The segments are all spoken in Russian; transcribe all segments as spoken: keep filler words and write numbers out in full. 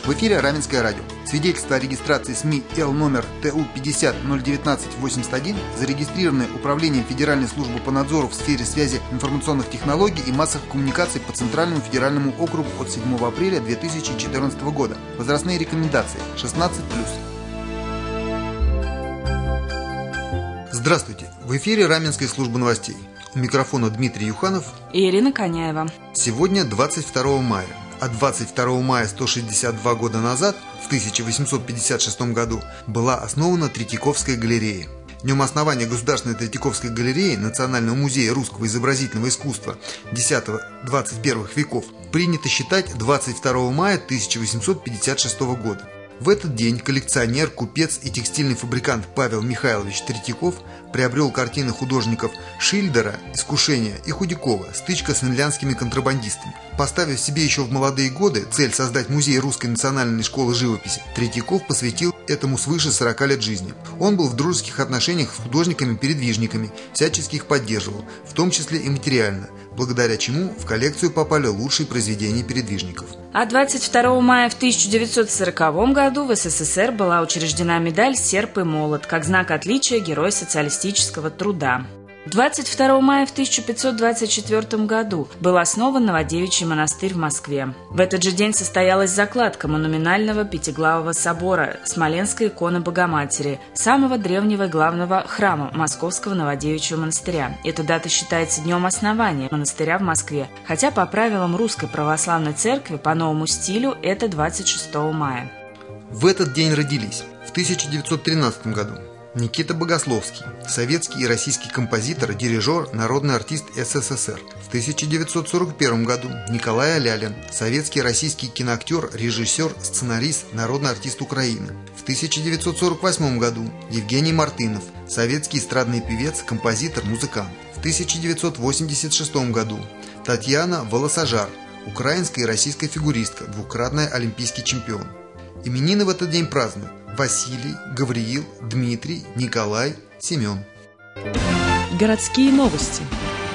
В эфире Раменское радио. Свидетельство о регистрации СМИ Л номер Т У пятьдесят ноль девятнадцать восемьдесят один, зарегистрированное Управлением Федеральной службы по надзору в сфере связи, информационных технологий и массовых коммуникаций по Центральному федеральному округу от седьмого апреля две тысячи четырнадцатого года. Возрастные рекомендации шестнадцать плюс. Здравствуйте! В эфире Раменской службы новостей. У микрофона Дмитрий Юханов и Ирина Коняева. Сегодня двадцать второго мая. А двадцать второго мая сто шестьдесят два года назад, в тысяча восемьсот пятьдесят шестом году, была основана Третьяковская галерея. Днем основания Государственной Третьяковской галереи Национального музея русского изобразительного искусства десятого-двадцать первых веков принято считать двадцать второго мая тысяча восемьсот пятьдесят шестого года. В этот день коллекционер, купец и текстильный фабрикант Павел Михайлович Третьяков приобрел картины художников Шильдера «Искушение» и Худякова «Стычка с финляндскими контрабандистами». Поставив себе еще в молодые годы цель создать музей Русской национальной школы живописи, Третьяков посвятил этому свыше сорока лет жизни. Он был в дружеских отношениях с художниками-передвижниками, всячески их поддерживал, в том числе и материально, благодаря чему в коллекцию попали лучшие произведения передвижников. А двадцать второго мая в тысяча девятьсот сороковом году в СССР была учреждена медаль «Серп и молот» как знак отличия Героя социалистического труда. двадцать второго мая в тысяча пятьсот двадцать четвёртом году был основан Новодевичий монастырь в Москве. В этот же день состоялась закладка монументального пятиглавого собора Смоленской иконы Богоматери, самого древнего и главного храма Московского Новодевичьего монастыря. Эта дата считается днем основания монастыря в Москве, хотя по правилам Русской Православной Церкви по новому стилю это двадцать шестого мая. В этот день родились в тысяча девятьсот тринадцатом году Никита Богословский, советский и российский композитор, дирижер, народный артист СССР. В тысяча девятьсот сорок первом году Николай Алялин, советский и российский киноактер, режиссер, сценарист, народный артист Украины. В тысяча девятьсот сорок восьмом году Евгений Мартынов, советский эстрадный певец, композитор, музыкант. В тысяча девятьсот восемьдесят шестом году Татьяна Волосожар, украинская и российская фигуристка, двукратная олимпийский чемпион. Именины в этот день празднуют Василий, Гавриил, Дмитрий, Николай, Семен. Городские новости.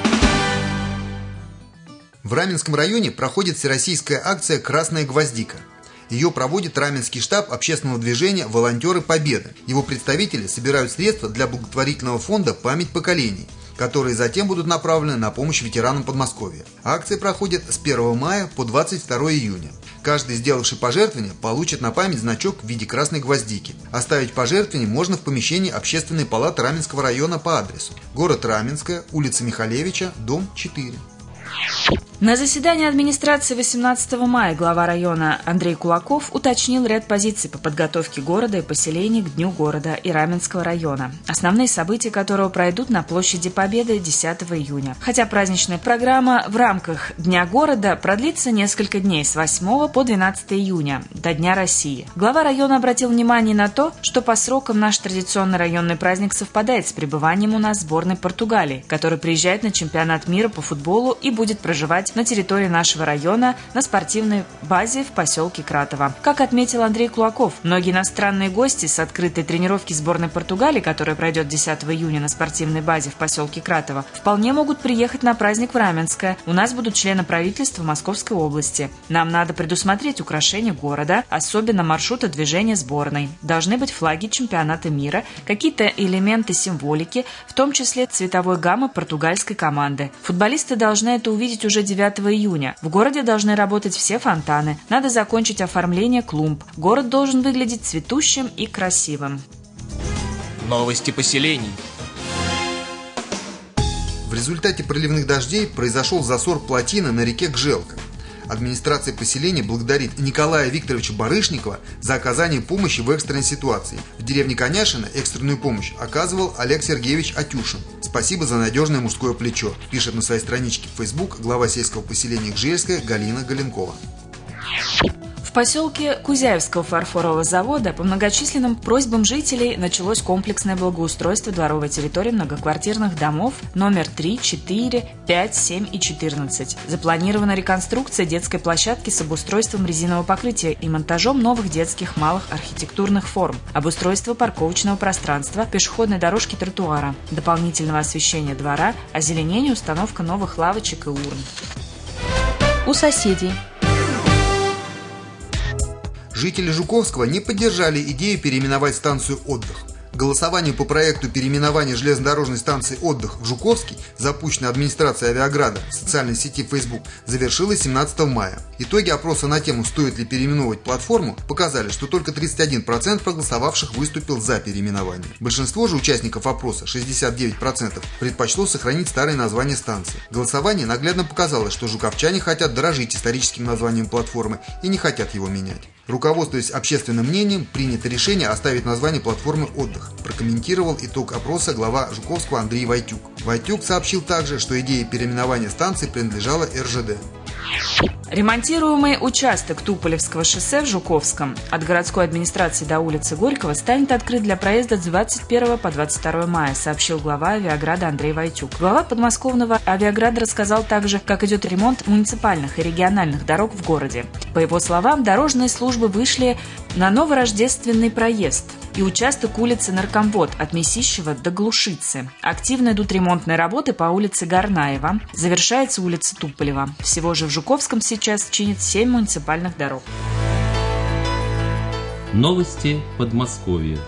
В Раменском районе проходит всероссийская акция «Красная гвоздика». Ее проводит Раменский штаб общественного движения «Волонтеры Победы». Его представители собирают средства для благотворительного фонда «Память поколений», которые затем будут направлены на помощь ветеранам Подмосковья. Акция проходит с первого мая по двадцать второго июня. Каждый, сделавший пожертвование, получит на память значок в виде красной гвоздики. Оставить пожертвование можно в помещении Общественной палаты Раменского района по адресу: город Раменское, улица Михалевича, дом четыре. На заседании администрации восемнадцатого мая глава района Андрей Кулаков уточнил ряд позиций по подготовке города и поселений к Дню города и Раменского района, основные события которого пройдут на площади Победы десятого июня. Хотя праздничная программа в рамках Дня города продлится несколько дней с восьмого по двенадцатое июня, до Дня России. Глава района обратил внимание на то, что по срокам наш традиционный районный праздник совпадает с пребыванием у нас сборной Португалии, которая приезжает на чемпионат мира по футболу и будет проживать на территории нашего района на спортивной базе в поселке Кратово. Как отметил Андрей Кулаков, многие иностранные гости с открытой тренировки сборной Португалии, которая пройдет десятого июня на спортивной базе в поселке Кратово, вполне могут приехать на праздник в Раменское. У нас будут члены правительства Московской области. Нам надо предусмотреть украшение города, особенно маршрута движения сборной. Должны быть флаги чемпионата мира, какие-то элементы символики, в том числе цветовой гаммы португальской команды. Футболисты должны это увидеть уже девятого июня. В городе должны работать все фонтаны. Надо закончить оформление клумб. Город должен выглядеть цветущим и красивым. Новости поселений. В результате проливных дождей произошел засор плотины на реке Гжелка. Администрация поселения благодарит Николая Викторовича Барышникова за оказание помощи в экстренной ситуации. В деревне Коняшино экстренную помощь оказывал Олег Сергеевич Атюшин. Спасибо за надежное мужское плечо, пишет на своей страничке в Facebook глава сельского поселения Гжельская Галина Галенкова. В поселке Кузяевского фарфорового завода по многочисленным просьбам жителей началось комплексное благоустройство дворовой территории многоквартирных домов номер три, четыре, пять, семь и четырнадцать. Запланирована реконструкция детской площадки с обустройством резинового покрытия и монтажом новых детских малых архитектурных форм, обустройство парковочного пространства, пешеходной дорожки, тротуара, дополнительного освещения двора, озеленение, установка новых лавочек и урн. У соседей. Жители Жуковского не поддержали идею переименовать станцию «Отдых». Голосование по проекту переименования железнодорожной станции «Отдых» в Жуковский, запущенной администрацией Авиаграда в социальной сети Facebook, завершилось семнадцатого мая. Итоги опроса на тему «Стоит ли переименовывать платформу» показали, что только тридцать один процент проголосовавших выступил за переименование. Большинство же участников опроса, шестьдесят девять процентов, предпочло сохранить старое название станции. Голосование наглядно показало, что жуковчане хотят дорожить историческим названием платформы и не хотят его менять. Руководствуясь общественным мнением, принято решение оставить название платформы «Отдых», прокомментировал итог опроса глава Жуковского Андрей Войтюк. Войтюк сообщил также, что идея переименования станции принадлежала эр жэ дэ. Ремонтируемый участок Туполевского шоссе в Жуковском от городской администрации до улицы Горького станет открыт для проезда с двадцать первого по двадцать второе мая, сообщил глава Авиаграда Андрей Войтюк. Глава подмосковного Авиаграда рассказал также, как идет ремонт муниципальных и региональных дорог в городе. По его словам, дорожные службы вышли на новорождественный проезд и участок улицы Наркомвод от Месищева до Глушицы. Активно идут ремонтные работы по улице Горнаева. Завершается улица Туполева. Всего же в Жуковском сейчас чинят семь муниципальных дорог. Новости Подмосковья.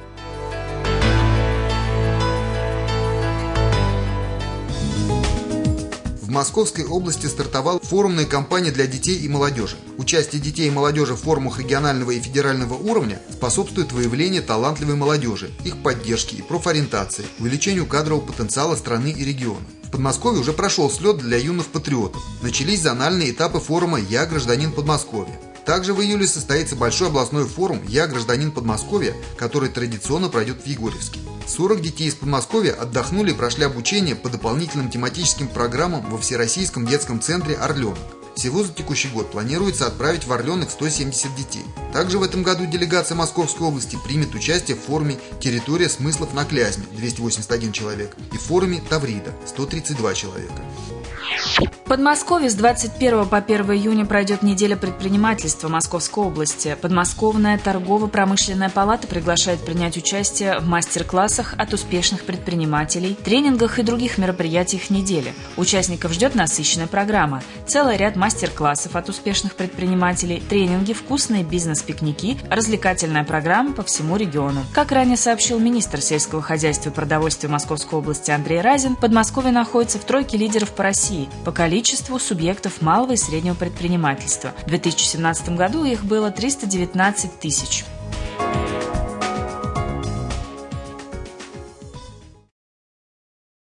В Московской области стартовала форумная кампания для детей и молодежи. Участие детей и молодежи в форумах регионального и федерального уровня способствует выявлению талантливой молодежи, их поддержке и профориентации, увеличению кадрового потенциала страны и региона. В Подмосковье уже прошел слет для юных патриотов. Начались зональные этапы форума «Я гражданин Подмосковья». Также в июле состоится большой областной форум «Я гражданин Подмосковья», который традиционно пройдет в Егорьевске. сорок детей из Подмосковья отдохнули и прошли обучение по дополнительным тематическим программам во Всероссийском детском центре «Орленок». Всего за текущий год планируется отправить в Орленок сто семьдесят детей. Также в этом году делегация Московской области примет участие в форуме «Территория смыслов на Клязьме» двести восемьдесят один человек и в форуме «Таврида» сто тридцать два человека. В Подмосковье с двадцать первого по первое июня пройдет неделя предпринимательства Московской области. Подмосковная торгово-промышленная палата приглашает принять участие в мастер-классах от успешных предпринимателей, тренингах и других мероприятиях недели. Участников ждет насыщенная программа. Целый ряд мастер-классов от успешных предпринимателей, тренинги, вкусные бизнес-пикники, развлекательная программа по всему региону. Как ранее сообщил министр сельского хозяйства и продовольствия Московской области Андрей Разин, Подмосковье находится в тройке лидеров по России по количеству субъектов малого и среднего предпринимательства. В две тысячи семнадцатом году их было триста девятнадцать тысяч.